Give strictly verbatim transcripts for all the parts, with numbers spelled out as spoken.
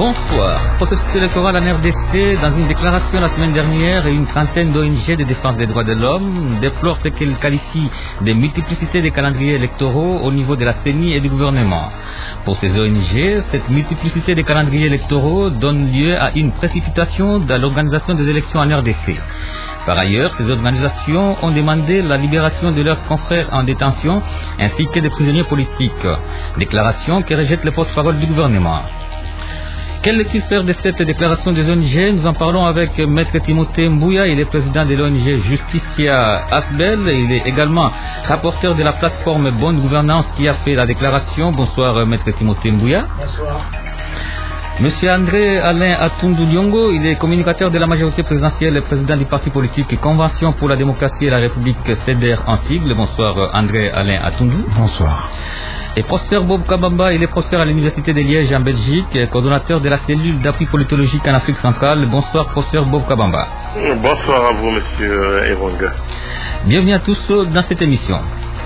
Bonsoir. Processus électoral en R D C. Dans une déclaration la semaine dernière, une trentaine d'O N G de défense des droits de l'homme déplorent ce qu'elle qualifie de multiplicité des calendriers électoraux au niveau de la C E N I et du gouvernement. Pour ces O N G, cette multiplicité des calendriers électoraux donne lieu à une précipitation dans l'organisation des élections en R D C. Par ailleurs, ces organisations ont demandé la libération de leurs confrères en détention ainsi que des prisonniers politiques. Déclaration que rejette le porte-parole du gouvernement. Quelle est-il faire de cette déclaration des O N G? Nous en parlons avec Maître Timothée Mbouya, il est président de l'O N G Justicia Asbel. Il est également rapporteur de la plateforme Bonne Gouvernance qui a fait la déclaration. Bonsoir Maître Timothée Mbouya. Bonsoir. Monsieur André Alain Atundu Diongo, il est communicateur de la majorité présidentielle et président du parti politique Convention pour la démocratie et la République C D R en sigle. Bonsoir André Alain Atundu. Bonsoir. Et professeur Bob Kabamba, il est professeur à l'Université de Liège en Belgique, coordonnateur de la cellule d'appui politologique en Afrique centrale. Bonsoir professeur Bob Kabamba. Bonsoir à vous monsieur Erong. Bienvenue à tous dans cette émission.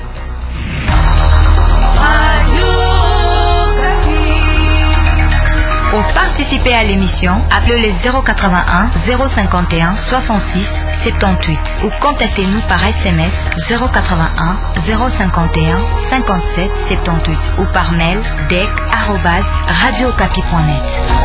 Pour participer à l'émission, appelez le zéro quatre-vingt-un zéro cinquante et un soixante-six soixante-dix-huit ou contactez-nous par S M S zéro quatre-vingt-un zéro cinquante et un cinquante-sept soixante-dix-huit ou par mail dec arobase radiocapi point net.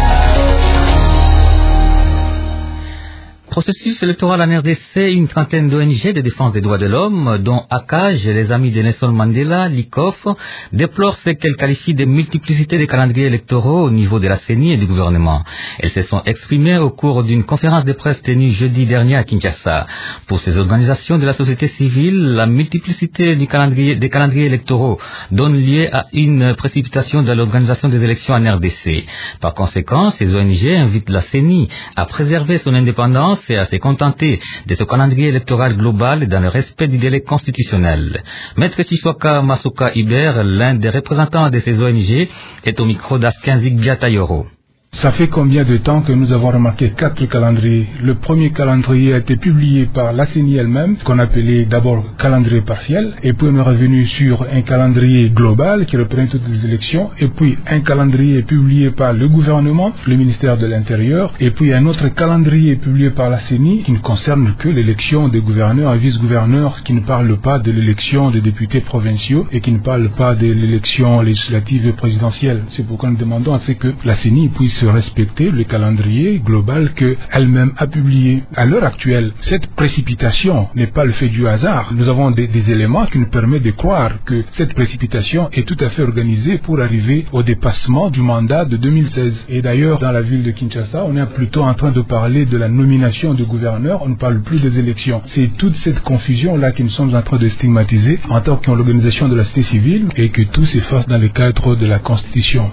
Processus électoral en R D C, une trentaine d'O N G de défense des droits de l'homme, dont A C A J, les amis de Nelson Mandela, l'I C O F, déplorent ce qu'elles qualifient de multiplicité des calendriers électoraux au niveau de la C E N I et du gouvernement. Elles se sont exprimées au cours d'une conférence de presse tenue jeudi dernier à Kinshasa. Pour ces organisations de la société civile, la multiplicité du calendrier, des calendriers électoraux donne lieu à une précipitation de l'organisation des élections en R D C. Par conséquent, ces O N G invitent la C E N I à préserver son indépendance et à se contenter de ce calendrier électoral global dans le respect du délai constitutionnel. Maître Chiswaka Masuka Iber, l'un des représentants de ces O N G, est au micro d'Askenzik Biatayoro. Ça fait combien de temps que nous avons remarqué quatre calendriers? Le premier calendrier a été publié par la C E N I elle-même, qu'on appelait d'abord calendrier partiel, et puis on est revenu sur un calendrier global qui reprend toutes les élections, et puis un calendrier publié par le gouvernement, le ministère de l'Intérieur, et puis un autre calendrier publié par la C E N I qui ne concerne que l'élection des gouverneurs et vice-gouverneurs, qui ne parle pas de l'élection des députés provinciaux et qui ne parle pas de l'élection législative et présidentielle. C'est pourquoi nous demandons à ce que la C E N I puisse respecter le calendrier global qu'elle-même a publié. À l'heure actuelle, cette précipitation n'est pas le fait du hasard. Nous avons des, des éléments qui nous permettent de croire que cette précipitation est tout à fait organisée pour arriver au dépassement du mandat de deux mille seize. Et d'ailleurs, dans la ville de Kinshasa, on est plutôt en train de parler de la nomination du gouverneur, on ne parle plus des élections. C'est toute cette confusion-là que nous sommes en train de stigmatiser en tant qu'organisation de la société civile et que tout s'efface dans le cadre de la Constitution.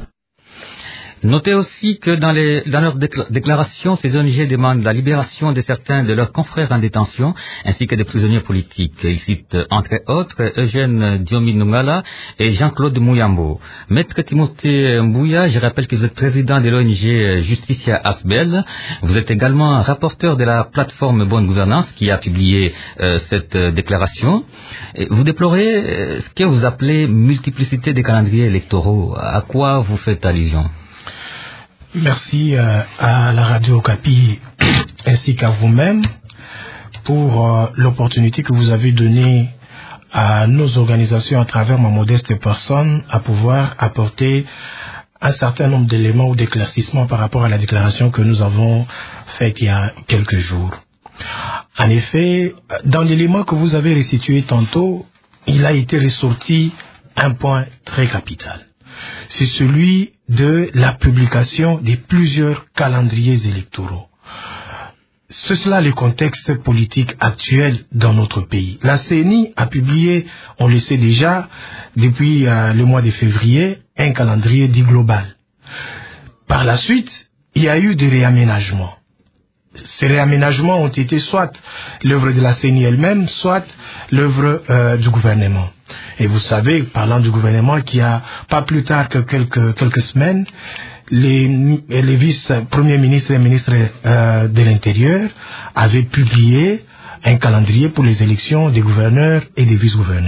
Notez aussi que dans, les, dans leur déclaration, ces O N G demandent la libération de certains de leurs confrères en détention, ainsi que des prisonniers politiques. Ils citent entre autres Eugène Diomi Nungala et Jean-Claude Mouyambo. Maître Timothée Mbouya, je rappelle que vous êtes président de l'O N G Justicia Asbel. Vous êtes également rapporteur de la plateforme Bonne Gouvernance qui a publié euh, cette euh, déclaration. Et vous déplorez euh, ce que vous appelez multiplicité des calendriers électoraux. À quoi vous faites allusion? Merci euh, à la Radio Capi ainsi qu'à vous-même pour euh, l'opportunité que vous avez donnée à nos organisations à travers ma modeste personne à pouvoir apporter un certain nombre d'éléments ou d'éclaircissements par rapport à la déclaration que nous avons faite il y a quelques jours. En effet, dans l'élément que vous avez restitué tantôt, il a été ressorti un point très capital. C'est celui de la publication de plusieurs calendriers électoraux. C'est cela le contexte politique actuel dans notre pays. La C E N I a publié, on le sait déjà, depuis euh, le mois de février, un calendrier dit global. Par la suite, il y a eu des réaménagements. Ces réaménagements ont été soit l'œuvre de la C E N I elle-même, soit l'œuvre euh, du gouvernement. Et vous savez, parlant du gouvernement, qu'il y a pas plus tard que quelques, quelques semaines, les, les vice-premiers ministres et ministres euh, de l'Intérieur avaient publié un calendrier pour les élections des gouverneurs et des vice-gouverneurs.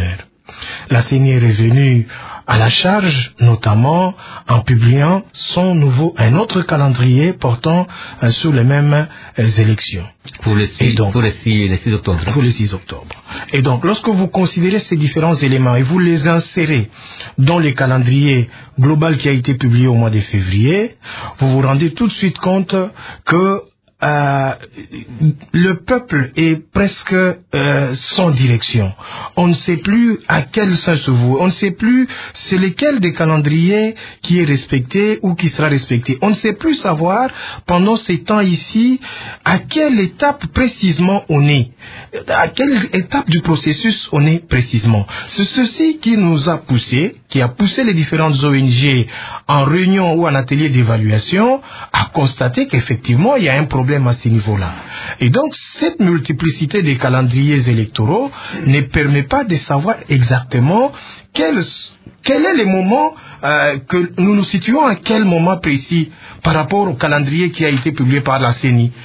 La C E N I est revenue à la charge, notamment en publiant son nouveau, un autre calendrier portant euh, sur les mêmes euh, élections. Pour le six, donc, pour les six, les six octobre. Pour les six octobre. Et donc, lorsque vous considérez ces différents éléments et vous les insérez dans le calendrier global qui a été publié au mois de février, vous vous rendez tout de suite compte que Euh, le peuple est presque euh, sans direction. On ne sait plus à quel sens se vouer. On ne sait plus c'est lequel des calendriers qui est respecté ou qui sera respecté. On ne sait plus savoir pendant ces temps ici à quelle étape précisément on est. À quelle étape du processus on est précisément. C'est ceci qui nous a poussé, qui a poussé les différentes O N G en réunion ou en atelier d'évaluation à constater qu'effectivement il y a un problème à ce niveau-là. Et donc, cette multiplicité des calendriers électoraux ne permet pas de savoir exactement quel, quel est le moment euh, que nous nous situons à quel moment précis par rapport au calendrier qui a été publié par la C E N I.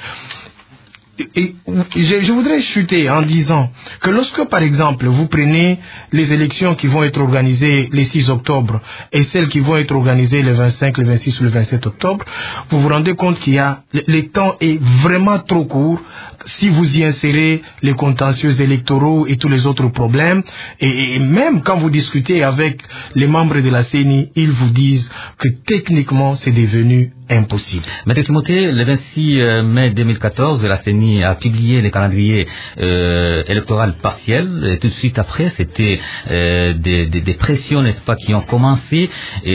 Et je, je voudrais chuter en disant que lorsque, par exemple, vous prenez les élections qui vont être organisées le six octobre et celles qui vont être organisées le vingt-cinq, le vingt-six ou le vingt-sept octobre, vous vous rendez compte qu'il y a, le, le temps est vraiment trop court si vous y insérez les contentieux électoraux et tous les autres problèmes. Et, et même quand vous discutez avec les membres de la C E N I, ils vous disent que techniquement, c'est devenu impossible. Maître Timothée, le vingt-six mai deux mille quatorze, la C E N I a publié les calendriers euh, électoraux partiels. Et tout de suite après, c'était euh, des, des, des pressions, n'est-ce pas, qui ont commencé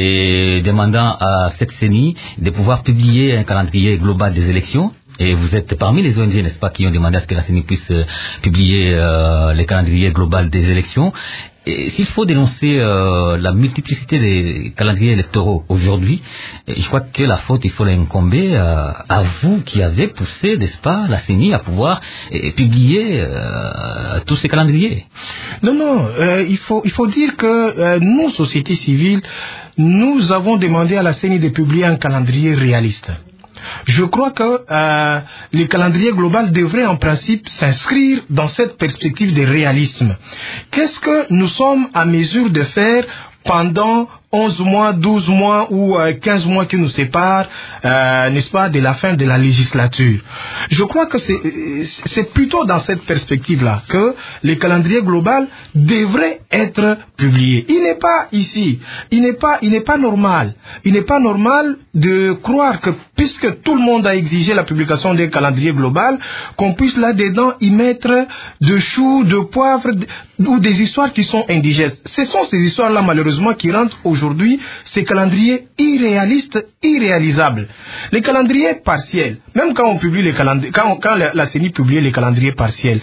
et demandant à cette C E N I de pouvoir publier un calendrier global des élections. Et vous êtes parmi les O N G, n'est-ce pas, qui ont demandé à ce que la C E N I puisse euh, publier euh, les calendriers global des élections. Et s'il faut dénoncer euh, la multiplicité des calendriers électoraux aujourd'hui, je crois que la faute, il faut l'incomber euh, à vous qui avez poussé, n'est-ce pas, la C E N I à pouvoir euh, publier euh, tous ces calendriers. Non, non, euh, il faut il faut dire que euh, nous, société civile, nous avons demandé à la C E N I de publier un calendrier réaliste. Je crois que euh, le calendrier global devrait en principe s'inscrire dans cette perspective de réalisme. Qu'est-ce que nous sommes à mesure de faire pendant onze mois, douze mois ou euh, quinze mois qui nous séparent, euh, n'est-ce pas, de la fin de la législature. Je crois que c'est, c'est plutôt dans cette perspective-là que le calendrier global devrait être publié. Il n'est pas ici, il n'est pas, il n'est pas normal, il n'est pas normal de croire que puisque tout le monde a exigé la publication d'un calendrier global, qu'on puisse là-dedans y mettre de choux, de poivre ou des histoires qui sont indigestes. Ce sont ces histoires-là malheureusement qui rendent aujourd'hui Aujourd'hui, ces calendriers irréalistes, irréalisables. Les calendriers partiels, même quand on publie les calendriers, quand, quand la, la C E N I publiait les calendriers partiels,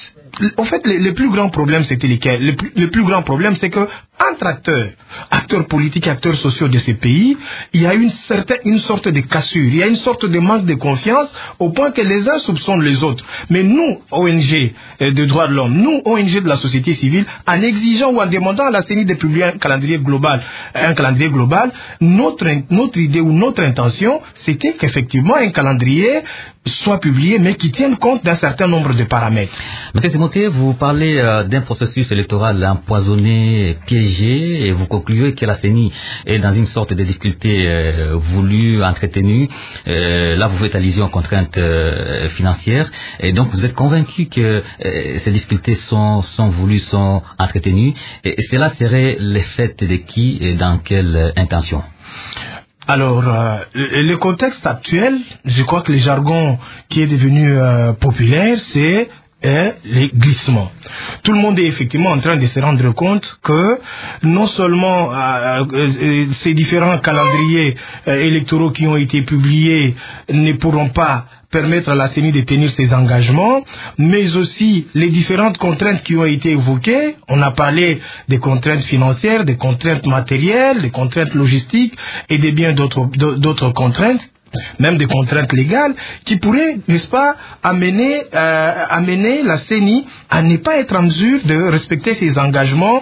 en fait, le, le plus grand problème, c'était lesquels? Le plus, le plus grand problème, c'est que entre acteurs, acteurs politiques et acteurs sociaux de ces pays, il y a une certaine, une sorte de cassure, il y a une sorte de manque de confiance au point que les uns soupçonnent les autres. Mais nous, O N G de droits de l'homme, nous, O N G de la société civile, en exigeant ou en demandant à la C E N I de publier un calendrier global, un calendrier global, notre, notre idée ou notre intention, c'était qu'effectivement un calendrier soit publié, mais qui tienne compte d'un certain nombre de paramètres. Monsieur Timothée, vous parlez euh, d'un processus électoral empoisonné, piégé, et vous concluez que la C E N I est dans une sorte de difficulté euh, voulue, entretenue. Euh, là, vous faites allusion aux contraintes euh, financières, et donc vous êtes convaincu que euh, ces difficultés sont, sont voulues, sont entretenues, et, et cela serait l'effet de qui et dans quelle euh, intention? Alors, euh, le, le contexte actuel, je crois que le jargon qui est devenu euh, populaire, c'est euh, les glissements. Tout le monde est effectivement en train de se rendre compte que non seulement euh, euh, ces différents calendriers euh, électoraux qui ont été publiés ne pourront pas permettre à la C E N I de tenir ses engagements, mais aussi les différentes contraintes qui ont été évoquées. On a parlé des contraintes financières, des contraintes matérielles, des contraintes logistiques et de bien d'autres, d'autres contraintes, même des contraintes légales, qui pourraient, n'est-ce pas, amener, euh, amener la C E N I à ne pas être en mesure de respecter ses engagements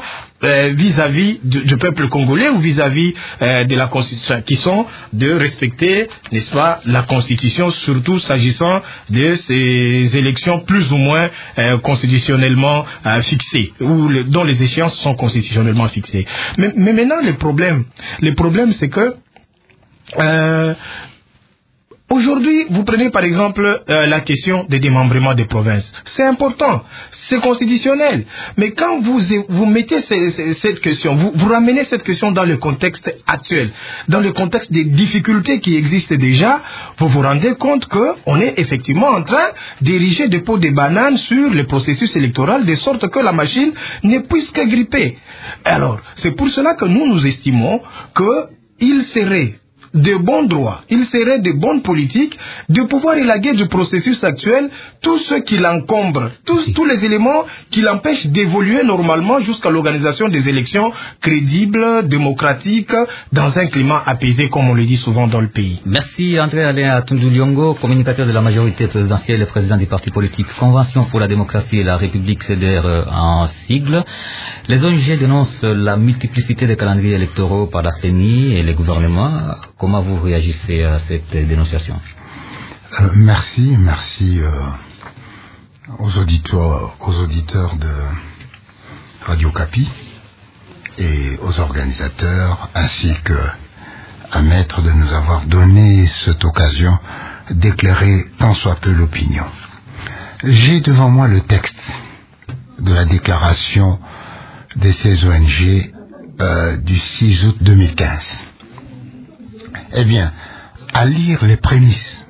euh, vis-à-vis du, du peuple congolais ou vis-à-vis euh, de la Constitution, qui sont de respecter, n'est-ce pas, la Constitution, surtout s'agissant de ces élections plus ou moins euh, constitutionnellement euh, fixées, ou le, dont les échéances sont constitutionnellement fixées. Mais, mais maintenant, le problème, le problème, c'est que euh, aujourd'hui, vous prenez par exemple euh, la question des démembrements des provinces. C'est important, c'est constitutionnel. Mais quand vous, vous mettez ces, ces, cette question, vous, vous ramenez cette question dans le contexte actuel, dans le contexte des difficultés qui existent déjà, vous vous rendez compte qu'on est effectivement en train d'ériger des pots de bananes sur le processus électoral, de sorte que la machine ne puisse que gripper. Alors, c'est pour cela que nous, nous estimons qu'il serait de bons droits, il serait de bonnes politiques de pouvoir élaguer du processus actuel tout ce qui l'encombre, tous, tous les éléments qui l'empêchent d'évoluer normalement jusqu'à l'organisation des élections crédibles, démocratiques, dans un climat apaisé, comme on le dit souvent dans le pays. Merci André Alain Tunduliongo, communicateur de la majorité présidentielle et président du parti politique Convention pour la démocratie et la République, C D R en sigle. Les O N G dénoncent la multiplicité des calendriers électoraux par la C E N I et les gouvernements. Comment vous réagissez à cette dénonciation? euh, Merci, merci euh, aux auditeurs, aux auditeurs de Radio Kapi et aux organisateurs, ainsi que à Maître de nous avoir donné cette occasion d'éclairer tant soit peu l'opinion. J'ai devant moi le texte de la déclaration de ces O N G euh, du six août deux mille quinze. Eh bien, à lire les prémices,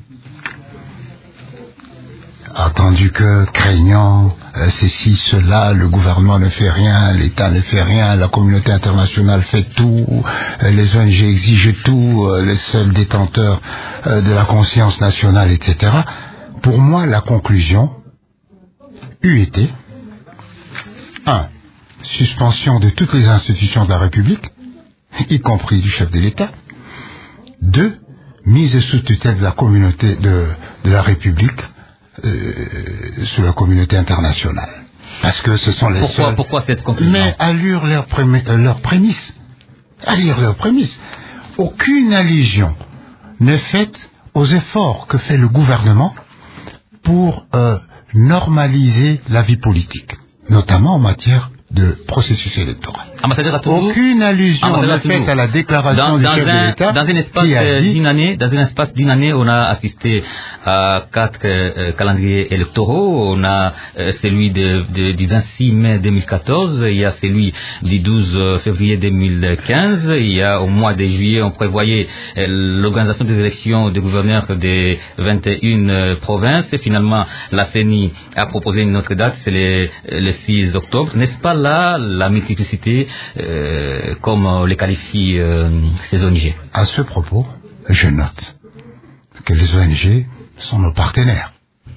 attendu que, craignant euh, ceci, cela, le gouvernement ne fait rien, l'État ne fait rien, la communauté internationale fait tout, euh, les O N G exigent tout, euh, les seuls détenteurs euh, de la conscience nationale, et cetera. Pour moi, la conclusion eût été un. Suspension de toutes les institutions de la République, y compris du chef de l'État. Deux, mise sous tutelle de la communauté de, de la République, euh, sous la communauté internationale. Parce que ce sont les pourquoi, seuls... Pourquoi cette conclusion? Mais à lire leurs prémi- leur prémices, à lire leurs prémices, aucune allusion n'est faite aux efforts que fait le gouvernement pour euh, normaliser la vie politique, notamment en matière de processus électoral. Aucune allusion n'est faite à la déclaration dans, du dans chef un, de l'État. Dans un espace d'une année, dans un espace d'une année, on a assisté à quatre euh, calendriers électoraux. On a euh, celui de, de, du vingt-six mai deux mille quatorze, il y a celui du douze février deux mille quinze, il y a au mois de juillet, on prévoyait euh, l'organisation des élections des gouverneurs des vingt et une euh, provinces. Et finalement, la C E N I a proposé une autre date, c'est le, le six octobre. N'est-ce pas là la multiplicité, euh, comme on les qualifie euh, ces O N G? À ce propos, je note que les O N G sont nos partenaires.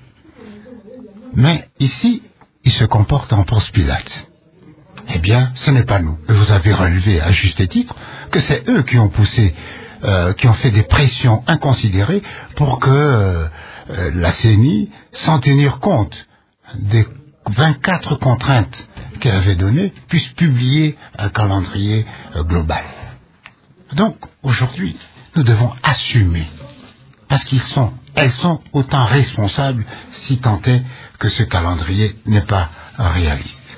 Mais ici, ils se comportent en Ponce Pilate. Eh bien, ce n'est pas nous. Vous avez relevé à juste titre que c'est eux qui ont poussé, euh, qui ont fait des pressions inconsidérées pour que euh, la C E N I, sans tenir compte des vingt-quatre contraintes qu'elle avait données, puisse publier un calendrier euh, global. Donc, aujourd'hui, nous devons assumer, parce qu'ils sont, elles sont autant responsables, si tant est que ce calendrier n'est pas réaliste.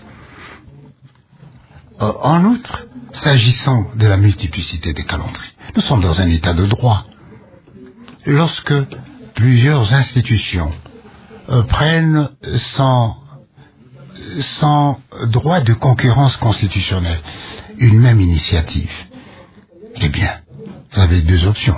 Euh, en outre, s'agissant de la multiplicité des calendriers, nous sommes dans un état de droit. Lorsque plusieurs institutions euh, prennent sans sans droit de concurrence constitutionnelle une même initiative, eh bien, vous avez deux options.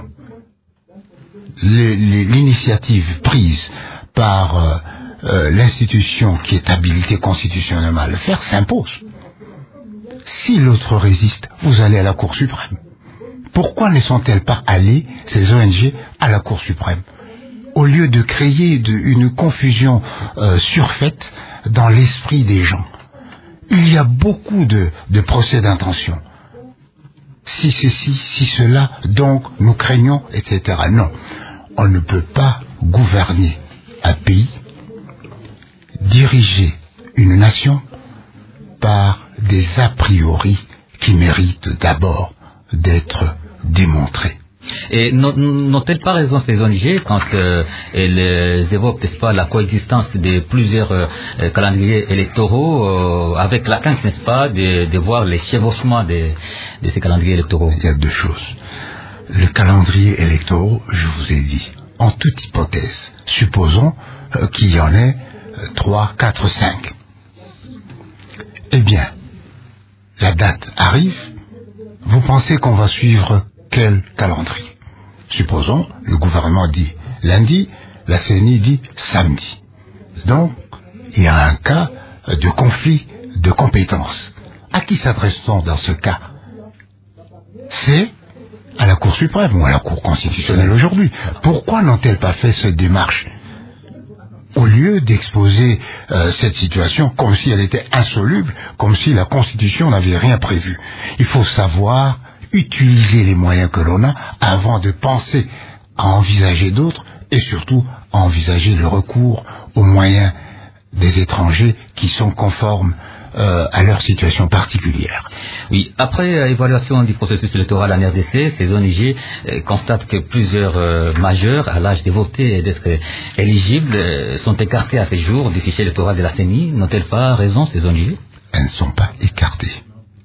L'initiative prise par euh, euh, l'institution qui est habilitée constitutionnellement à le faire s'impose. Si l'autre résiste, vous allez à la Cour suprême. Pourquoi ne sont-elles pas allées, ces O N G, à la Cour suprême, au lieu de créer de, une confusion euh, surfaite dans l'esprit des gens? Il y a beaucoup de, de procès d'intention. Si ceci, si cela, donc nous craignons, et cetera. Non, on ne peut pas gouverner un pays, diriger une nation par des a priori qui méritent d'abord d'être démontrés. Et n'ont-elles pas raison ces O N G quand euh, elles évoquent, n'est-ce pas, la coexistence de plusieurs euh, calendriers électoraux euh, avec la crainte, n'est-ce pas, de, de voir les chevauchements de, de ces calendriers électoraux? Il y a deux choses. Le calendrier électoral, je vous ai dit, en toute hypothèse, supposons euh, qu'il y en ait euh, trois, quatre, cinq. Eh bien, la date arrive, vous pensez qu'on va suivre quel calendrier? Supposons, le gouvernement dit lundi, la C N I dit samedi. Donc, il y a un cas de conflit de compétences. À qui s'adresse-t-on dans ce cas? C'est à la Cour suprême ou à la Cour constitutionnelle aujourd'hui. Pourquoi n'ont-elles pas fait cette démarche? Au lieu d'exposer euh, cette situation comme si elle était insoluble, comme si la Constitution n'avait rien prévu. Il faut savoir utiliser les moyens que l'on a avant de penser à envisager d'autres et surtout à envisager le recours aux moyens des étrangers qui sont conformes euh, à leur situation particulière. Oui, après euh, évaluation du processus électoral en R D C, ces O N G euh, constatent que plusieurs euh, majeurs à l'âge de voter et d'être euh, éligibles euh, sont écartés à ce jour du fichier électoral de la C N I. N'ont-elles pas raison, ces O N G? Elles ne sont pas écartées.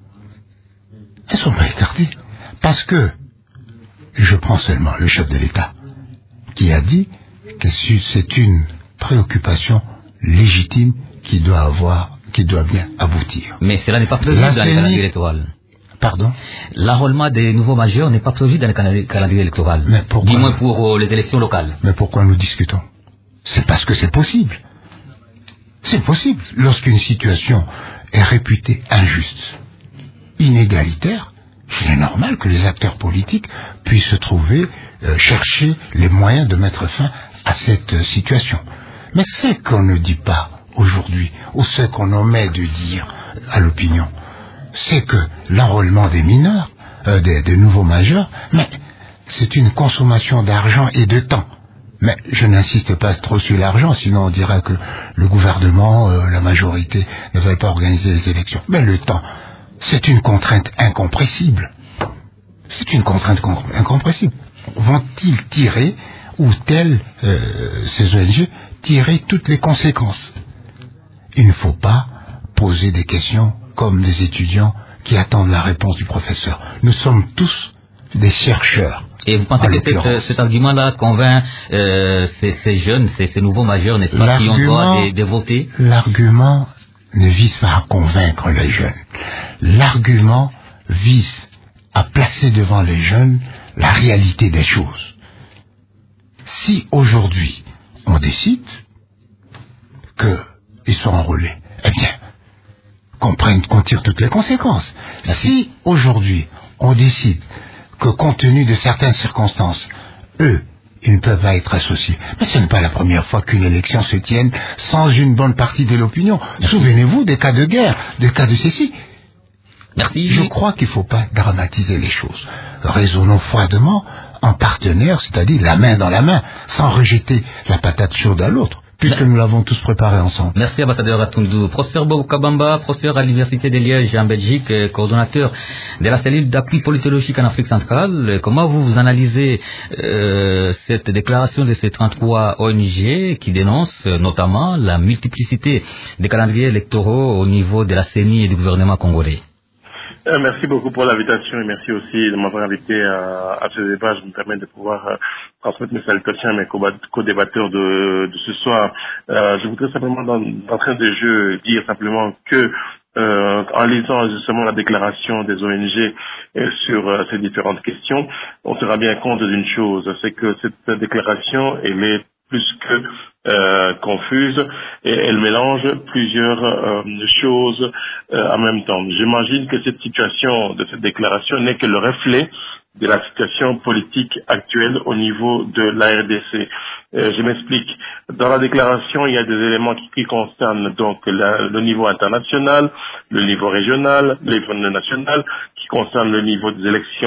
Elles ne sont pas écartées parce que je prends seulement le chef de l'État qui a dit que c'est une préoccupation légitime qui doit avoir, qui doit bien aboutir. Mais cela n'est pas prévu dans le calendrier électoral. Pardon? L'enrôlement des nouveaux majeurs n'est pas prévu dans le calendrier électoral. Mais pourquoi? Du moins pour euh, les élections locales. Mais pourquoi nous discutons? C'est parce que c'est possible. C'est possible. Lorsqu'une situation est réputée injuste, inégalitaire, il est normal que les acteurs politiques puissent se trouver, euh, chercher les moyens de mettre fin à cette euh, situation. Mais ce qu'on ne dit pas aujourd'hui, ou ce qu'on omet de dire à l'opinion, c'est que l'enrôlement des mineurs, euh, des, des nouveaux majeurs, mais c'est une consommation d'argent et de temps. Mais je n'insiste pas trop sur l'argent, sinon on dira que le gouvernement, euh, la majorité, ne veulent pas organiser les élections. Mais le temps, c'est une contrainte incompressible. C'est une contrainte incompressible. Vont-ils tirer, ou tels, euh, ces O N G, tirer toutes les conséquences? Il ne faut pas poser des questions comme des étudiants qui attendent la réponse du professeur. Nous sommes tous des chercheurs. Et vous pensez que cette, cet argument-là convainc euh, ces, ces jeunes, ces, ces nouveaux majeurs, n'est-ce pas, qui ont droit de, de voter? L'argument ne vise pas à convaincre les jeunes. L'argument vise à placer devant les jeunes la réalité des choses. Si aujourd'hui on décide qu'ils sont enrôlés, eh bien, qu'on prenne, qu'on tire toutes les conséquences. Merci. Si aujourd'hui on décide que compte tenu de certaines circonstances, eux, ils ne peuvent pas être associés. Mais ce n'est pas la première fois qu'une élection se tienne sans une bonne partie de l'opinion. Souvenez-vous des cas de guerre, des cas de ceci. Merci. Je crois qu'il ne faut pas dramatiser les choses. Raisonnons froidement en partenaire, c'est-à-dire la main dans la main, sans rejeter la patate chaude à l'autre, puisque nous l'avons tous préparé ensemble. Merci, ambassadeur Atundu. Professeur Bobo Kabamba, professeur à l'Université de Liège en Belgique, coordonnateur de la cellule d'appui politologique en Afrique centrale. Comment vous, vous analysez euh, cette déclaration de ces trente-trois O N G qui dénoncent euh, notamment la multiplicité des calendriers électoraux au niveau de la C N I et du gouvernement congolais? Euh, merci beaucoup pour l'invitation et merci aussi de m'avoir invité à, à ce débat. Je me permets de pouvoir euh, transmettre mes salutations à mes co-débatteurs de, de ce soir. Euh, je voudrais simplement, dans, d'entrée de jeu, dire simplement que euh, en lisant justement la déclaration des O N G euh, sur euh, ces différentes questions, on se rend bien compte d'une chose, c'est que cette déclaration, elle est plus que euh, confuse et elle mélange plusieurs euh, choses euh, en même temps. J'imagine que cette situation de cette déclaration n'est que le reflet de la situation politique actuelle au niveau de la R D C. Euh, je m'explique. Dans la déclaration, il y a des éléments qui, qui concernent donc la, le niveau international, le niveau régional, le niveau national, qui concernent le niveau des élections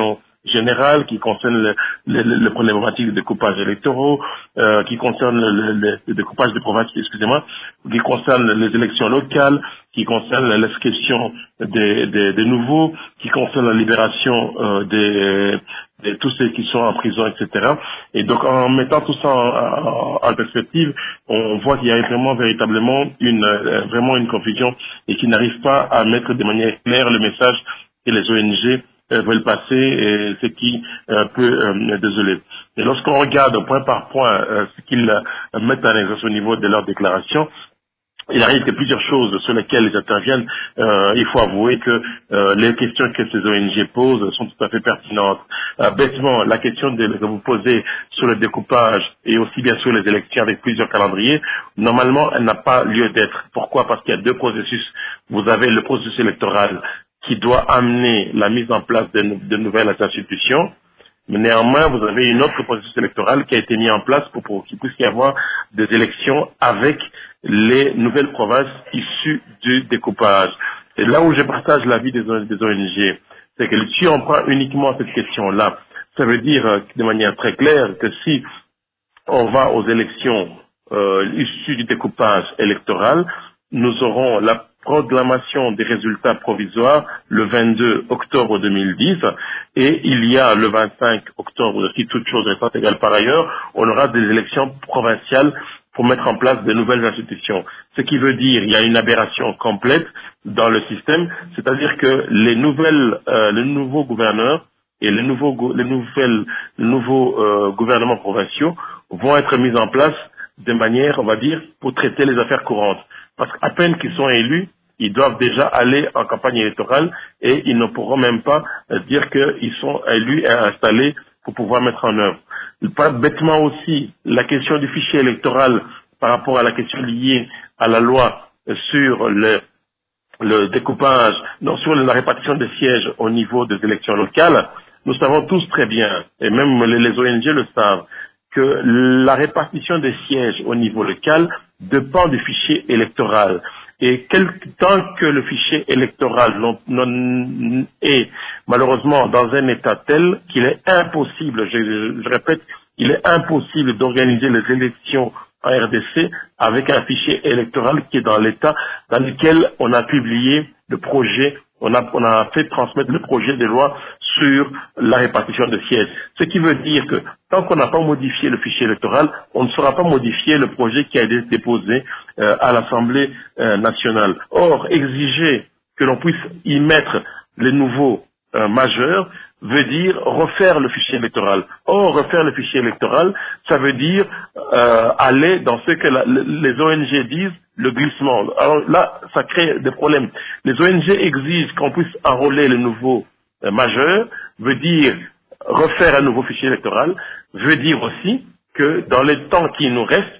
générales, qui concernent le, le, le problématique de découpage électoraux, euh, qui concernent le, le, le découpage des provinces, excusez-moi, qui concernent les élections locales, qui concernent l'inscription des, des, des nouveaux, qui concernent la libération euh, des, de tous ceux qui sont en prison, et cetera. Et donc, en mettant tout ça en, en, en perspective, on voit qu'il y a vraiment, véritablement, une, euh, vraiment une confusion et qui n'arrive pas à mettre de manière claire le message que les O N G euh, veulent passer, et ce qui euh, peut euh, désoler. Et lorsqu'on regarde point par point euh, ce qu'ils euh, mettent en exercice au niveau de leur déclaration, il arrive que plusieurs choses sur lesquelles ils interviennent, euh, il faut avouer que euh, les questions que ces O N G posent sont tout à fait pertinentes. Euh, bêtement, la question de, que vous posez sur le découpage et aussi bien sûr les élections avec plusieurs calendriers, normalement, elle n'a pas lieu d'être. Pourquoi? Parce qu'il y a deux processus. Vous avez le processus électoral qui doit amener la mise en place de, de nouvelles institutions. Mais néanmoins, vous avez une autre processus électoral qui a été mis en place pour, pour qu'il puisse y avoir des élections avec les nouvelles provinces issues du découpage. Et là où je partage l'avis des, des O N G, c'est que si on prend uniquement cette question-là, ça veut dire euh, de manière très claire que si on va aux élections euh, issues du découpage électoral, nous aurons la proclamation des résultats provisoires le vingt-deux octobre deux mille dix, et il y a le vingt-cinq octobre, si toute chose restant égale par ailleurs, on aura des élections provinciales pour mettre en place de nouvelles institutions. Ce qui veut dire qu'il y a une aberration complète dans le système, c'est-à-dire que les nouvelles, euh, les nouveaux gouverneurs et les nouveaux, les nouvelles, les nouveaux euh, gouvernements provinciaux vont être mis en place de manière, on va dire, pour traiter les affaires courantes. Parce qu'à peine qu'ils sont élus, ils doivent déjà aller en campagne électorale et ils ne pourront même pas euh, dire qu'ils sont élus et installés pour pouvoir mettre en œuvre. Pas bêtement aussi, la question du fichier électoral par rapport à la question liée à la loi sur le, le découpage, non, sur la répartition des sièges au niveau des élections locales, nous savons tous très bien, et même les, les O N G le savent, que la répartition des sièges au niveau local dépend du fichier électoral. Et quel, tant que le fichier électoral non, non, est malheureusement dans un état tel qu'il est impossible, je, je, je répète, il est impossible d'organiser les élections en R D C avec un fichier électoral qui est dans l'état dans lequel on a publié le projet, on a, on a fait transmettre le projet de loi sur la répartition de sièges. Ce qui veut dire que tant qu'on n'a pas modifié le fichier électoral, on ne saura pas modifier le projet qui a été déposé euh, à l'Assemblée euh, nationale. Or, exiger que l'on puisse y mettre les nouveaux euh, majeurs veut dire refaire le fichier électoral. Or, refaire le fichier électoral, ça veut dire euh, aller dans ce que la, les O N G disent, le glissement. Alors là, ça crée des problèmes. Les O N G exigent qu'on puisse enrôler les nouveaux euh, majeurs, veut dire refaire un nouveau fichier électoral, veut dire aussi que dans les temps qui nous restent,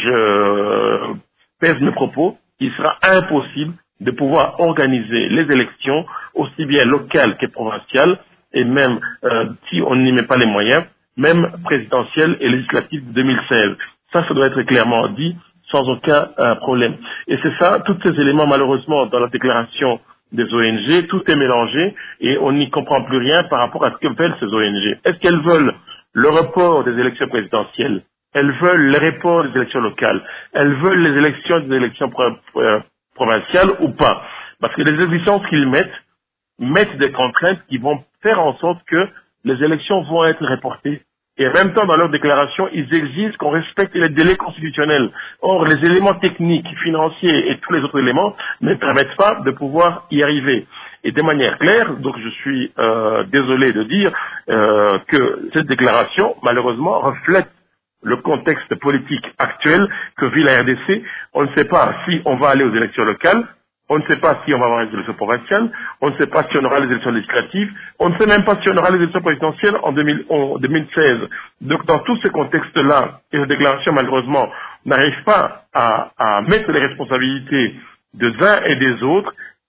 je pèse mes propos, il sera impossible de pouvoir organiser les élections aussi bien locales que provinciales, et même euh, si on n'y met pas les moyens, même présidentielles et législatives de deux mille seize. Ça, ça doit être clairement dit, sans aucun euh, problème. Et c'est ça, tous ces éléments, malheureusement, dans la déclaration des O N G, tout est mélangé et on n'y comprend plus rien par rapport à ce que veulent ces O N G. Est-ce qu'elles veulent le report des élections présidentielles? Elles veulent le report des élections locales? Elles veulent les élections des élections pro euh, provinciales ou pas? Parce que les exigences qu'ils mettent, mettent des contraintes qui vont faire en sorte que les élections vont être reportées. Et en même temps, dans leur déclaration, ils exigent qu'on respecte les délais constitutionnels. Or, les éléments techniques, financiers et tous les autres éléments ne permettent pas de pouvoir y arriver. Et de manière claire, donc je suis euh, désolé de dire euh, que cette déclaration, malheureusement, reflète le contexte politique actuel que vit la R D C. On ne sait pas si on va aller aux élections locales, on ne sait pas si on va avoir les élections provinciales, on ne sait pas si on aura les élections législatives, on ne sait même pas si on aura les élections présidentielles en deux mille seize. Donc dans tout ce contexte-là, et la déclaration malheureusement n'arrive pas à, à mettre les responsabilités des uns et des autres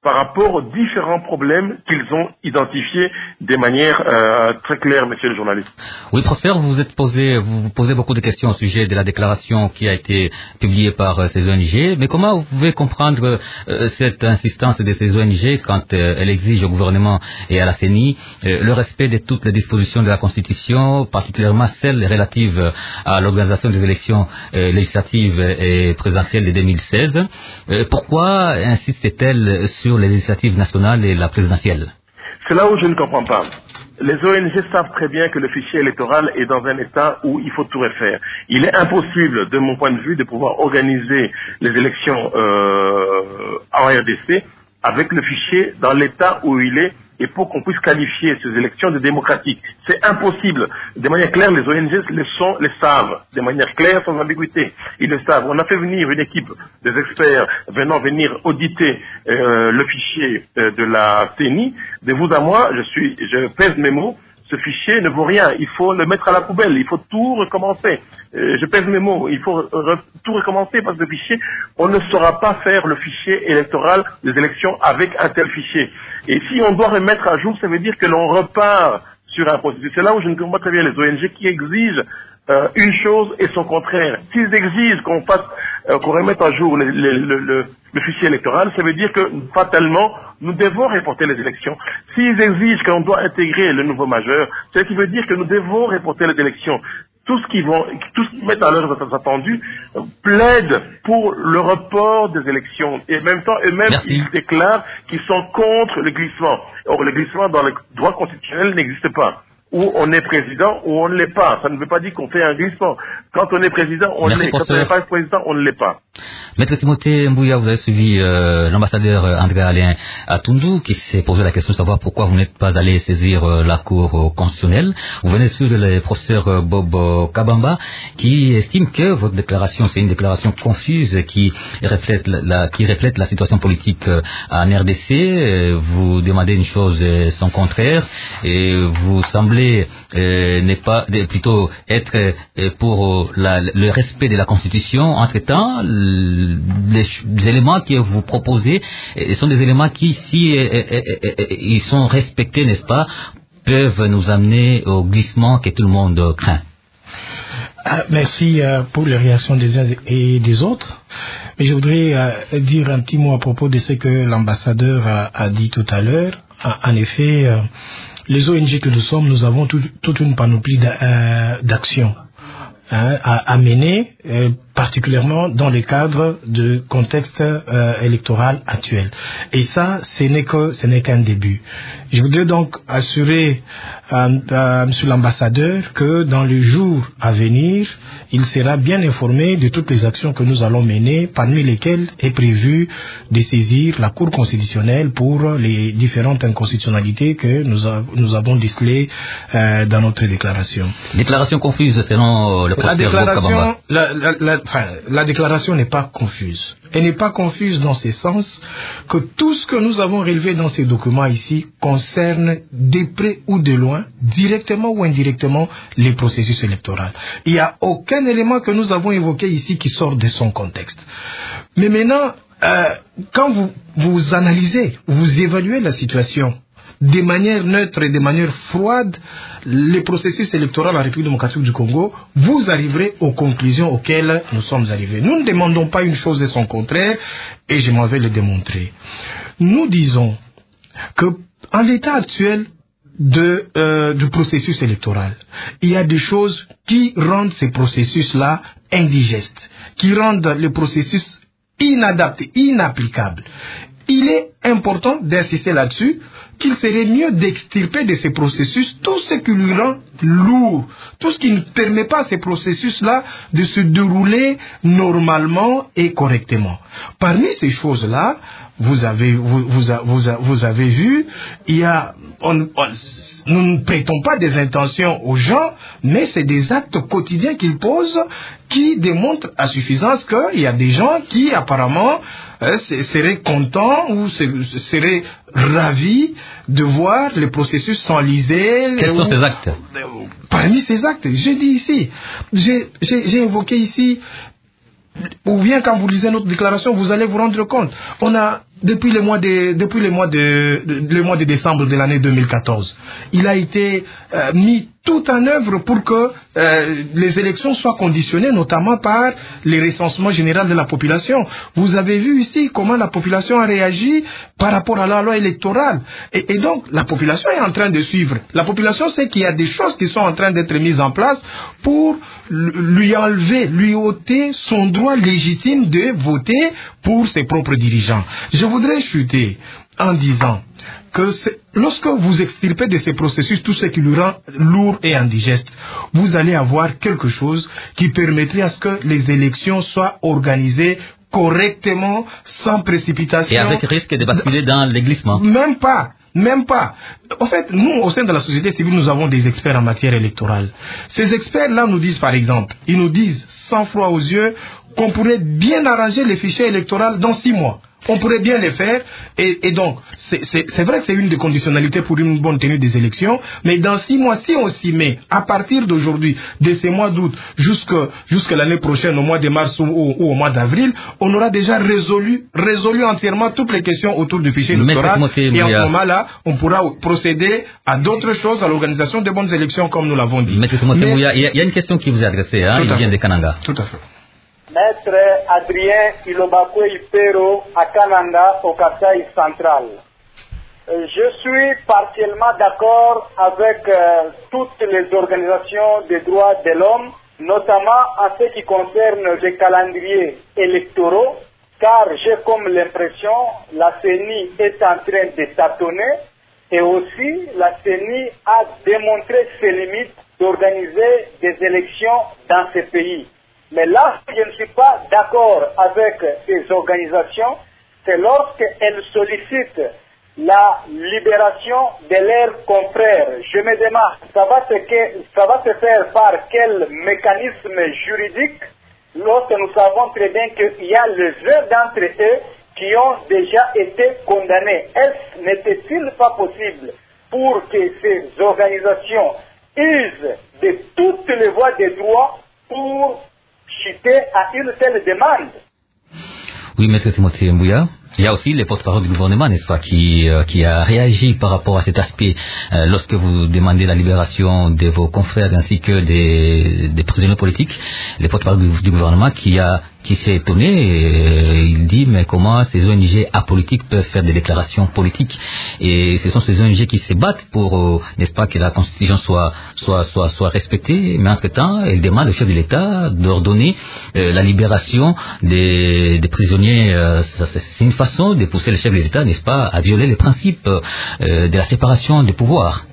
par rapport aux différents problèmes qu'ils ont identifiés de manière euh, très claire, monsieur le journaliste. Oui, professeur, vous vous êtes posé, vous vous posez beaucoup de questions au sujet de la déclaration qui a été publiée par euh, ces O N G, mais comment vous pouvez comprendre euh, cette insistance de ces O N G quand euh, elle exige au gouvernement et à la C E N I euh, le respect de toutes les dispositions de la Constitution, particulièrement celles relatives à l'organisation des élections euh, législatives et présidentielles de deux mille seize. Euh, pourquoi insiste-t-elle sur les législatives nationales et la présidentielle? C'est là où je ne comprends pas. Les O N G savent très bien que le fichier électoral est dans un état où il faut tout refaire. Il est impossible, de mon point de vue, de pouvoir organiser les élections euh, en R D C avec le fichier dans l'état où il est et pour qu'on puisse qualifier ces élections de démocratiques. C'est impossible. De manière claire, les O N G les, sont, les savent. De manière claire, sans ambiguïté. Ils le savent. On a fait venir une équipe des experts venant venir auditer euh, le fichier euh, de la C E N I. De vous à moi, je suis, je pèse mes mots. Ce fichier ne vaut rien. Il faut le mettre à la poubelle. Il faut tout recommencer. Euh, je pèse mes mots. Il faut re tout recommencer parce que le fichier, on ne saura pas faire le fichier électoral des élections avec un tel fichier. Et si on doit remettre à jour, ça veut dire que l'on repart sur un processus. C'est là où je ne comprends pas très bien les O N G qui exigent euh, une chose et son contraire. S'ils exigent qu'on fasse, euh, qu'on remette à jour les, les, le, le, le fichier électoral, ça veut dire que fatalement, nous devons reporter les élections. S'ils exigent qu'on doit intégrer le nouveau majeur, ce qui veut dire que nous devons reporter les élections. Tout ce qui vont, tout ce qui met à l'heure des attendus euh, plaide pour le report des élections. Et en même temps, eux-mêmes, ils déclarent qu'ils sont contre le glissement. Or, le glissement dans le droit constitutionnel n'existe pas. Ou on est président ou on ne l'est pas. Ça ne veut pas dire qu'on fait un glissement. Quand on est président, on l'est. Quand on n'est pas président, on ne l'est pas. Maître Timothée Mbouya, vous avez suivi euh, l'ambassadeur André Alain Atundu qui s'est posé la question de savoir pourquoi vous n'êtes pas allé saisir euh, la Cour euh, constitutionnelle. Vous venez de suivre le professeur euh, Bob euh, Kabamba qui estime que votre déclaration, c'est une déclaration confuse qui reflète la, la, qui reflète la situation politique euh, en R D C. Euh, vous demandez une chose euh, son contraire et vous semblez euh, n'est pas, plutôt être euh, pour la, le respect de la Constitution. Entre-temps, les, les éléments que vous proposez sont des éléments qui, si eh, eh, eh, ils sont respectés, n'est-ce pas, peuvent nous amener au glissement que tout le monde craint. Ah, merci euh, pour les réactions des uns et des autres. Mais je voudrais euh, dire un petit mot à propos de ce que l'ambassadeur a, a dit tout à l'heure. En effet, euh, les O N G que nous sommes, nous avons tout, toute une panoplie d'actions hein, à, à mener, euh, particulièrement dans le cadre du contexte euh, électoral actuel. Et ça, ce n'est que ce n'est qu'un début. Je voudrais donc assurer à euh, euh, Monsieur l'ambassadeur que dans les jours à venir, il sera bien informé de toutes les actions que nous allons mener, parmi lesquelles est prévu de saisir la Cour constitutionnelle pour les différentes inconstitutionnalités que nous, a, nous avons décelées euh, dans notre déclaration. Déclaration confuse selon le professeur Kabamba. La, la, la, enfin, la déclaration n'est pas confuse. Elle n'est pas confuse dans ce sens que tout ce que nous avons relevé dans ces documents ici concerne de près ou de loin, directement ou indirectement, les processus électoraux. Il n'y a aucun élément que nous avons évoqué ici qui sort de son contexte. Mais maintenant, euh, quand vous, vous analysez, vous évaluez la situation de manière neutre et de manière froide, les processus électoraux à la République démocratique du Congo, vous arriverez aux conclusions auxquelles nous sommes arrivés. Nous ne demandons pas une chose et son contraire, et je m'en vais le démontrer. Nous disons que, en l'état actuel de, euh, du processus électoral, il y a des choses qui rendent ces processus-là indigestes, qui rendent le processus inadapté, inapplicable. Il est important d'insister là-dessus qu'il serait mieux d'extirper de ces processus tout ce qui lui rend lourd, tout ce qui ne permet pas à ces processus-là de se dérouler normalement et correctement. Parmi ces choses-là, vous avez, vous, vous, vous, vous avez vu, il y a, on, on, nous ne prêtons pas des intentions aux gens, mais c'est des actes quotidiens qu'ils posent qui démontrent à suffisance qu'il y a des gens qui apparemment euh, seraient contents ou seraient ravis de voir le processus s'enliser. Quels sont ces actes? Parmi ces actes, j'ai dit ici, j'ai évoqué ici, ou bien quand vous lisez notre déclaration, vous allez vous rendre compte. On a depuis le mois de, depuis le mois de, de, le mois de décembre de l'année deux mille quatorze. Il a été euh, mis tout en œuvre pour que euh, les élections soient conditionnées, notamment par les recensements généraux de la population. Vous avez vu ici comment la population a réagi par rapport à la loi électorale. Et, et donc, la population est en train de suivre. La population sait qu'il y a des choses qui sont en train d'être mises en place pour lui enlever, lui ôter son droit légitime de voter pour ses propres dirigeants. Je voudrais chuter en disant que lorsque vous extirpez de ces processus tout ce qui lui rend lourd et indigeste, vous allez avoir quelque chose qui permettrait à ce que les élections soient organisées correctement, sans précipitation. Et avec risque de basculer dans le glissement. Même pas. Même pas. En fait, nous, au sein de la société civile, nous avons des experts en matière électorale. Ces experts-là nous disent, par exemple, ils nous disent, sans froid aux yeux, qu'on pourrait bien arranger les fichiers électoraux dans six mois. On pourrait bien les faire, et, et donc, c'est vrai que c'est une des conditionnalités pour une bonne tenue des élections, mais dans six mois, si on s'y met, à partir d'aujourd'hui, de ces mois d'août, jusqu'à jusqu'à l'année prochaine, au mois de mars ou, ou au mois d'avril, on aura déjà résolu, résolu entièrement toutes les questions autour du fichier électoral, et en ce moment-là, on pourra procéder à d'autres choses, à l'organisation des bonnes élections, comme nous l'avons dit. Mais, mais il y, y a une question qui vous est adressée, hein, il vient de Kananga. Tout à fait. Maître Adrien Ilobakwe Ipero à Kananga, au Kasaï central. Je suis partiellement d'accord avec euh, toutes les organisations des droits de l'homme, notamment en ce qui concerne les calendriers électoraux, car j'ai comme l'impression la C E N I est en train de tâtonner et aussi la C E N I a démontré ses limites d'organiser des élections dans ce pays. Mais là, je ne suis pas d'accord avec ces organisations, c'est lorsqu'elles sollicitent la libération de leurs confrères. Je me demande, ça va se, ça va se faire par quel mécanisme juridique, lorsque nous savons très bien qu'il y a les uns d'entre eux qui ont déjà été condamnés. Est-ce n'était-il pas possible pour que ces organisations usent de toutes les voies de droit pour chuter à une telle demande? Oui, Maître Timothée Mbouya. Il y a aussi les porte-parole du gouvernement, n'est-ce pas, qui, euh, qui a réagi par rapport à cet aspect euh, lorsque vous demandez la libération de vos confrères ainsi que des, des prisonniers politiques. Les porte-parole du, du gouvernement qui a qui s'est étonné, et il dit mais comment ces O N G apolitiques peuvent faire des déclarations politiques, et ce sont ces O N G qui se battent pour, euh, n'est-ce pas, que la Constitution soit soit soit soit respectée, mais entre-temps, elle demande au chef de l'État d'ordonner euh, la libération des, des prisonniers. Euh, c'est une façon de pousser le chef de l'État, n'est-ce pas, à violer les principes euh, de la séparation des pouvoirs.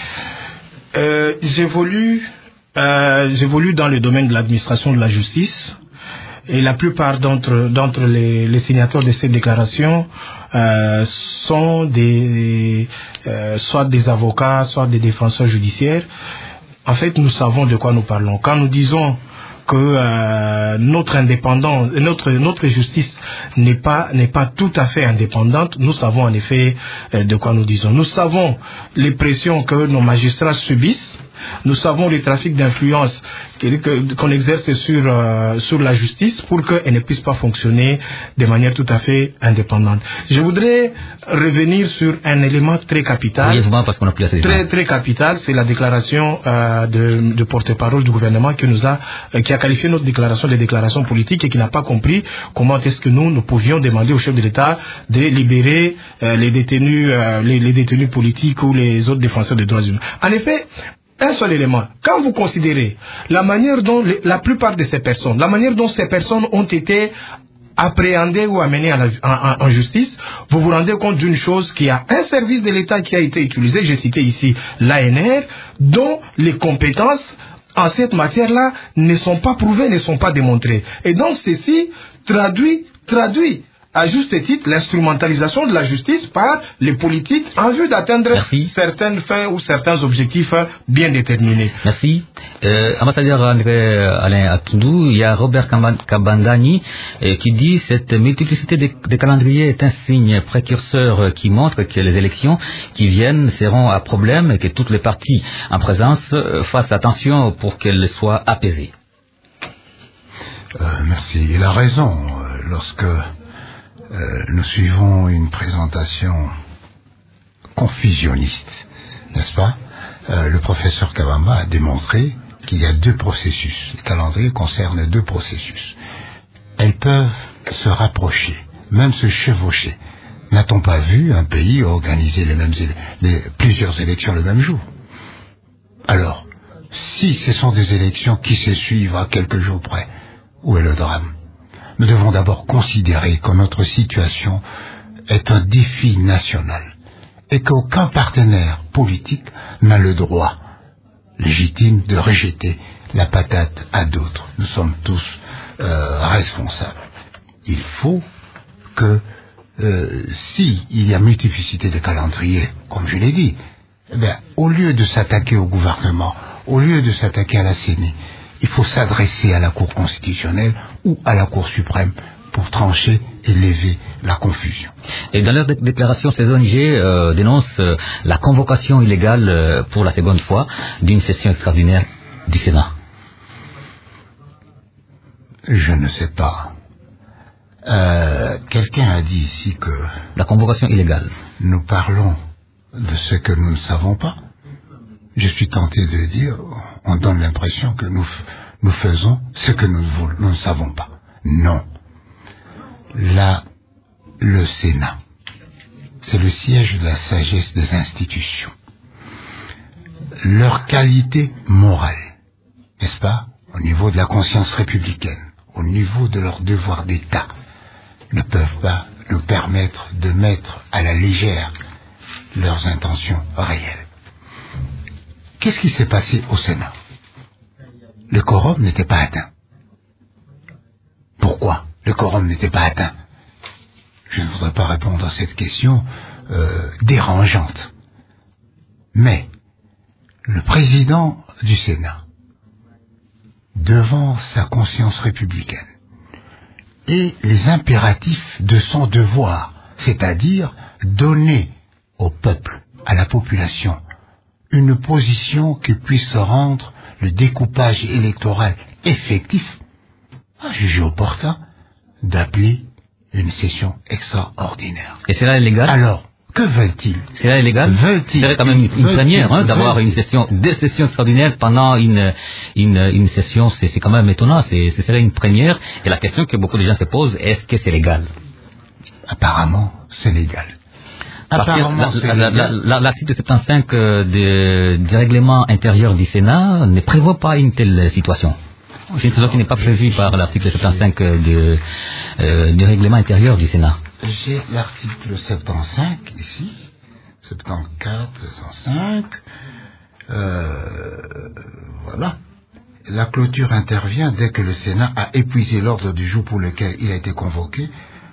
Euh, j'évolue euh, j'évolue dans le domaine de l'administration de la justice. Et la plupart d'entre d'entre les, les signataires de ces déclarations euh, sont des euh, soit des avocats, soit des défenseurs judiciaires. En fait, nous savons de quoi nous parlons. Quand nous disons que euh, notre indépendance, notre notre justice n'est pas n'est pas tout à fait indépendante, nous savons en effet euh, de quoi nous disons. Nous savons les pressions que nos magistrats subissent. Nous savons les trafics d'influence qu'on exerce sur, euh, sur la justice pour qu'elle ne puisse pas fonctionner de manière tout à fait indépendante. Je voudrais revenir sur un élément très capital. Oui, parce qu'on a plus très, très capital, c'est la déclaration euh, de, de porte-parole du gouvernement qui nous a, euh, qui a qualifié notre déclaration de déclaration politique et qui n'a pas compris comment est-ce que nous, nous pouvions demander au chef de l'État de libérer euh, les détenus, euh, les, les détenus politiques ou les autres défenseurs des droits humains. En effet, un seul élément. Quand vous considérez la manière dont les, la plupart de ces personnes, la manière dont ces personnes ont été appréhendées ou amenées en, en, en justice, vous vous rendez compte d'une chose, qu'il y a un service de l'État qui a été utilisé, j'ai cité ici l'A N R, dont les compétences en cette matière-là ne sont pas prouvées, ne sont pas démontrées. Et donc ceci traduit, traduit à juste titre l'instrumentalisation de la justice par les politiques en vue d'atteindre certaines fins ou certains objectifs bien déterminés. Merci. Euh, ambassadeur André Alain Atundou, il y a Robert Kabandani euh, qui dit cette multiplicité des de calendriers est un signe précurseur qui montre que les élections qui viennent seront à problème et que toutes les parties en présence euh, fassent attention pour qu'elles soient apaisées. Euh, merci. Il a raison. Lorsque euh, nous suivons une présentation confusionniste, n'est-ce pas? euh, Le professeur Kabamba a démontré qu'il y a deux processus. Le calendrier concerne deux processus. Elles peuvent se rapprocher, même se chevaucher. N'a-t-on pas vu un pays organiser les mêmes éle- les, plusieurs élections le même jour? Alors, si ce sont des élections qui se suivent à quelques jours près, où est le drame? Nous devons d'abord considérer que notre situation est un défi national et qu'aucun partenaire politique n'a le droit légitime de rejeter la patate à d'autres. Nous sommes tous euh, responsables. Il faut que euh, si il y a multiplicité de calendriers, comme je l'ai dit, eh bien, au lieu de s'attaquer au gouvernement, au lieu de s'attaquer à la C E N I, il faut s'adresser à la Cour constitutionnelle ou à la Cour suprême pour trancher et lever la confusion. Et dans leur dé- déclaration, ces O N G euh, dénoncent euh, la convocation illégale euh, pour la seconde fois d'une session extraordinaire du Sénat. Je ne sais pas. Euh, quelqu'un a dit ici que La convocation illégale. nous parlons de ce que nous ne savons pas. Je suis tenté de dire, on donne l'impression que nous, f- nous faisons ce que nous, ne voul- nous ne savons pas. Non. Là, le Sénat, c'est le siège de la sagesse des institutions. Leur qualité morale, n'est-ce pas, au niveau de la conscience républicaine, au niveau de leur devoir d'État, ne peuvent pas nous permettre de mettre à la légère leurs intentions réelles. Qu'est-ce qui s'est passé au Sénat? Le quorum n'était pas atteint. Pourquoi le quorum n'était pas atteint? Je ne voudrais pas répondre à cette question euh, dérangeante. Mais le président du Sénat, devant sa conscience républicaine et les impératifs de son devoir, c'est-à-dire donner au peuple, à la population, une position qui puisse rendre le découpage électoral effectif, a jugé opportun d'appeler une session extraordinaire. Et cela est légal? Alors, que veulent-ils? Cela est légal? Veulent-ils- C'est quand même une, une veulent-ils- première hein, d'avoir veulent-ils- une session, deux sessions extraordinaires pendant une, une, une session. C'est c'est quand même étonnant. C'est- Ce serait une première. Et la question que beaucoup de gens se posent, est-ce que c'est légal? Apparemment, c'est légal. Parce que Apparemment, c'est la- la- la- légal. la- L'article soixante-quinze euh, de- du règlement intérieur du Sénat ne prévoit pas une telle situation. C'est une situation qui n'est pas prévue par l'article soixante-quinze de, euh, du règlement intérieur du Sénat. J'ai l'article soixante-quinze ici, soixante-quatorze, soixante-cinq, euh, voilà. La clôture intervient dès que le Sénat a épuisé l'ordre du jour pour lequel il a été convoqué.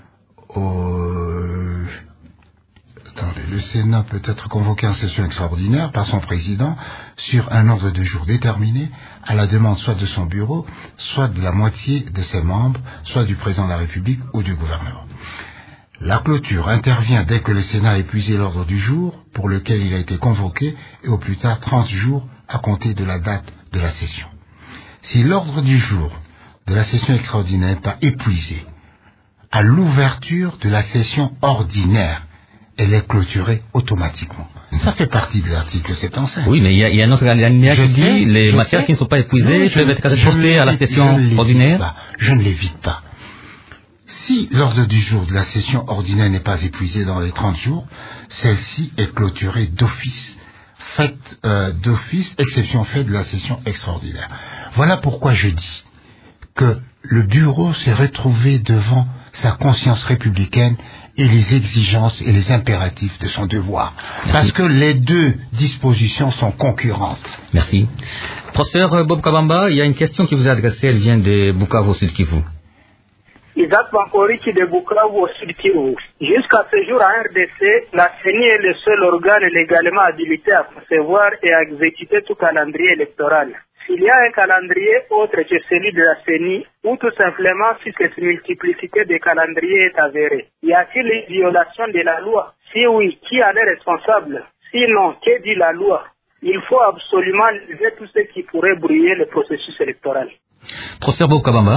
Au... Attendez, le Sénat peut être convoqué en session extraordinaire par son président sur un ordre de jour déterminé à la demande soit de son bureau, soit de la moitié de ses membres, soit du président de la République ou du gouvernement. La clôture intervient dès que le Sénat a épuisé l'ordre du jour pour lequel il a été convoqué et au plus tard trente jours à compter de la date de la session. Si l'ordre du jour de la session extraordinaire n'est pas épuisé, à l'ouverture de la session ordinaire, elle est clôturée automatiquement. Ça fait partie de l'article soixante-quinze. Oui, mais il y a, il y a un autre alinéa Je qui sais, dit les je matières sais. qui ne sont pas épuisées Non, je- peuvent être je reportées ne à la l'évite- session je ne l'évite ordinaire. pas. Je ne l'évite pas. Si l'ordre du jour de la session ordinaire n'est pas épuisé dans les trente jours, celle-ci est clôturée d'office, faite euh, d'office, exception faite de la session extraordinaire. Voilà pourquoi je dis que le bureau s'est retrouvé devant sa conscience républicaine et les exigences et les impératifs de son devoir. Parce que les deux dispositions sont concurrentes. Merci. Professeur Bob Kabamba, il y a une question qui vous est adressée, elle vient de Bukavu, Sud Kivu. Isaac Bankorichi de Bukavu au Sud Kivu. Jusqu'à ce jour, en R D C, la C E N I est le seul organe légalement habilité à concevoir et à exécuter tout calendrier électoral. S'il y a un calendrier autre que celui de la C E N I, ou tout simplement si cette multiplicité de calendriers est avérée, y a-t-il une violation de la loi? Si oui, qui en est responsable? Sinon, que dit la loi? Il faut absolument lever tout ce qui pourrait brouiller le processus électoral. Professeur Bob Kabamba.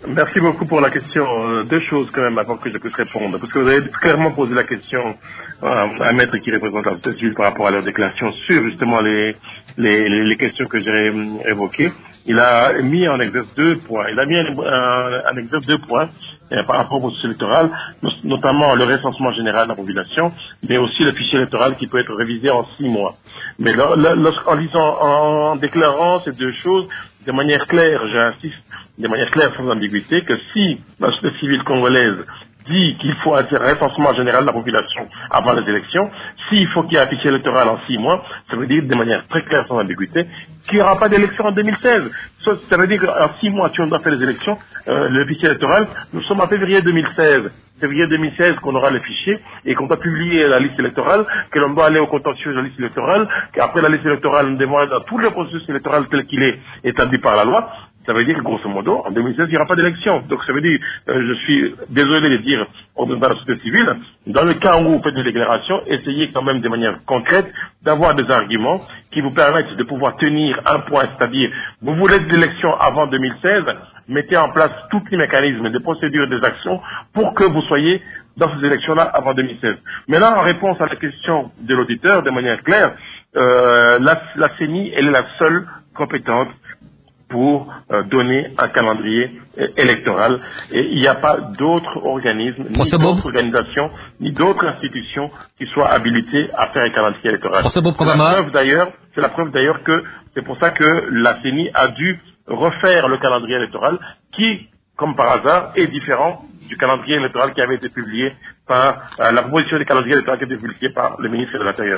Merci beaucoup pour la question. Euh, deux choses quand même avant que je puisse répondre. Parce que vous avez clairement posé la question euh, à un maître qui représente la société civile par rapport à leur déclaration sur justement les, les, les questions que j'ai évoquées. Il a mis en exergue deux points. Il a mis en exergue deux points euh, par rapport au processus électoral, notamment le recensement général de la population, mais aussi le fichier électoral qui peut être révisé en six mois. Mais là, là, en lisant, en déclarant ces deux choses de manière claire, j'insiste, de manière claire, sans ambiguïté, que si la société civile congolaise dit qu'il faut un recensement général de la population avant les élections, s'il faut qu'il y ait un fichier électoral en six mois, ça veut dire de manière très claire, sans ambiguïté, qu'il n'y aura pas d'élection en deux mille seize. Ça, ça veut dire qu'en six mois, si on doit faire les élections, euh, le fichier électoral, nous sommes en février deux mille seize. Février deux mille seize qu'on aura le fichier et qu'on doit publier la liste électorale, que l'on doit aller au contentieux de la liste électorale, qu'après la liste électorale, on demande à tout le processus électoral tel qu'il est établi par la loi. Ça veut dire que, grosso modo, en deux mille seize, il n'y aura pas d'élection. Donc, ça veut dire, euh, je suis désolé de dire au nom de la société civile, dans le cas où vous faites des déclarations, essayez quand même de manière concrète d'avoir des arguments qui vous permettent de pouvoir tenir un point, c'est-à-dire, vous voulez de l'élection avant deux mille seize, mettez en place tous les mécanismes de procédure des actions pour que vous soyez dans ces élections-là avant deux mille seize. Maintenant, en réponse à la question de l'auditeur, de manière claire, euh, la, la C E N I, elle est la seule compétente pour euh, donner un calendrier euh, électoral. Et il n'y a pas d'autres organismes, ni d'autres organisations, ni d'autres institutions qui soient habilitées à faire un calendrier électoral. C'est la preuve d'ailleurs, c'est la preuve d'ailleurs que c'est pour ça que la C E N I a dû refaire le calendrier électoral qui, comme par hasard, est différent du calendrier électoral qui avait été publié par euh, la proposition du calendrier électoral qui a été publiée par le ministre de l'Intérieur.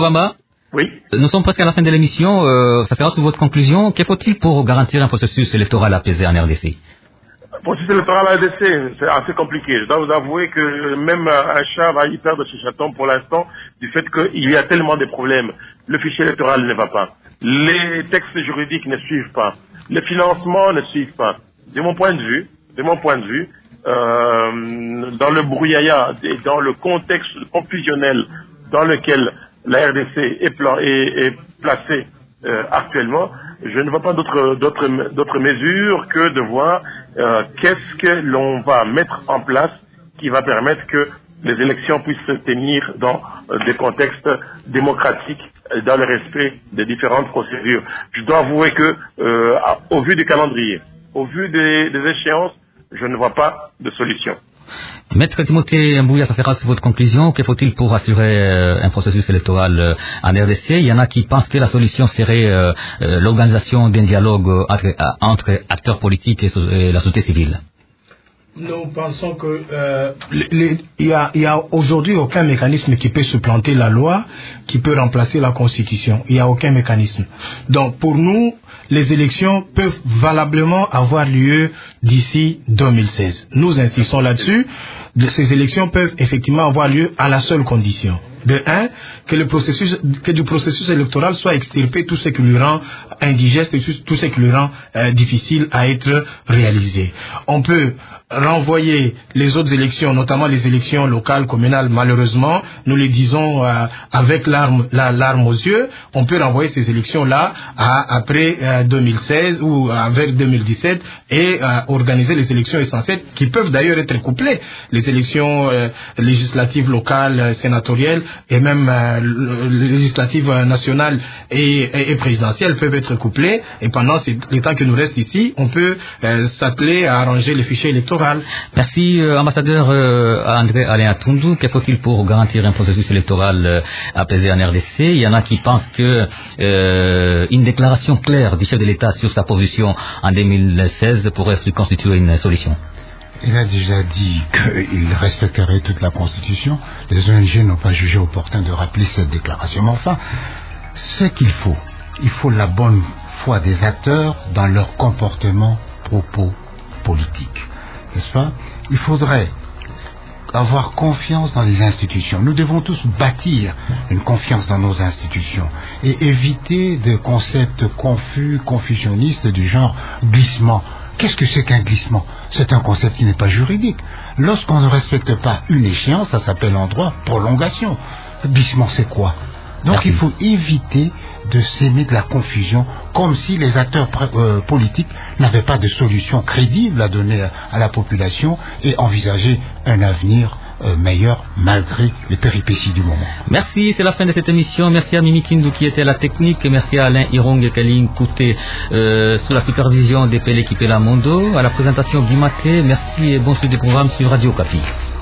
Oui. Nous sommes presque à la fin de l'émission. Euh, ça sera sous votre conclusion. Que faut-il pour garantir un processus électoral apaisé en R D C? Le processus électoral en R D C, c'est assez compliqué. Je dois vous avouer que même un chat va y perdre ses chatons pour l'instant du fait qu'il y a tellement de problèmes. Le fichier électoral ne va pas. Les textes juridiques ne suivent pas. Les financements ne suivent pas. De mon point de vue, de mon point de vue, euh, dans le brouillard et dans le contexte confusionnel dans lequel la R D C est, plan, est, est placée euh, actuellement, je ne vois pas d'autres d'autres d'autres mesures que de voir euh, qu'est-ce que l'on va mettre en place qui va permettre que les élections puissent se tenir dans euh, des contextes démocratiques, euh, dans le respect des différentes procédures. Je dois avouer que, euh, à, au vu du calendrier, au vu des, des échéances, je ne vois pas de solution. Maître Timothée Mbouya, ça sera sur votre conclusion. Que faut-il pour assurer euh, un processus électoral euh, en R D C? Il y en a qui pensent que la solution serait euh, euh, l'organisation d'un dialogue euh, entre, euh, entre acteurs politiques et, et la société civile. Nous pensons que euh, il y a, y a aujourd'hui aucun mécanisme qui peut supplanter la loi, qui peut remplacer la Constitution. Il n'y a aucun mécanisme. Donc pour nous, les élections peuvent valablement avoir lieu d'ici deux mille seize. Nous insistons là-dessus. Ces élections peuvent effectivement avoir lieu à la seule condition. De un, que le processus, que du processus électoral soit extirpé tout ce qui lui rend indigeste et tout ce qui lui rend euh, difficile à être réalisé. On peut renvoyer les autres élections, notamment les élections locales, communales, malheureusement, nous les disons euh, avec l'arme, la, l'arme aux yeux, on peut renvoyer ces élections-là à, après euh, deux mille seize ou euh, vers deux mille dix-sept et euh, organiser les élections essentielles qui peuvent d'ailleurs être couplées. Les élections euh, législatives locales, euh, sénatoriales et même euh, législatives euh, nationales et, et, et présidentielles peuvent être couplées. Et pendant les temps que nous reste ici, on peut euh, s'atteler à arranger les fichiers électoraux. Merci, euh, ambassadeur euh, André Alain Toundou. Que faut-il pour garantir un processus électoral euh, apaisé en R D C? Il y en a qui pensent que euh, une déclaration claire du chef de l'État sur sa position en deux mille seize pourrait constituer une solution. Il a déjà dit qu'il respecterait toute la Constitution. Les O N G n'ont pas jugé opportun de rappeler cette déclaration. Mais enfin, ce qu'il faut, il faut la bonne foi des acteurs dans leur comportement, propos politiques. N'est-ce pas? Il faudrait avoir confiance dans les institutions. Nous devons tous bâtir une confiance dans nos institutions et éviter des concepts confus, confusionnistes du genre glissement. Qu'est-ce que c'est qu'un glissement? C'est un concept qui n'est pas juridique. Lorsqu'on ne respecte pas une échéance, ça s'appelle en droit prolongation. Glissement, c'est quoi? Donc Merci. il faut éviter de s'aimer de la confusion, comme si les acteurs euh, politiques n'avaient pas de solution crédible à donner à, à la population et envisager un avenir euh, meilleur malgré les péripéties du moment. Merci, c'est la fin de cette émission. Merci à Mimi Kindu qui était à la technique. Merci à Alain Irong et Kaline Kouté euh, sous la supervision des Pelé Kipela Mondo. À la présentation Guy Maté. Merci et bon suite des programmes sur Radio Okapi.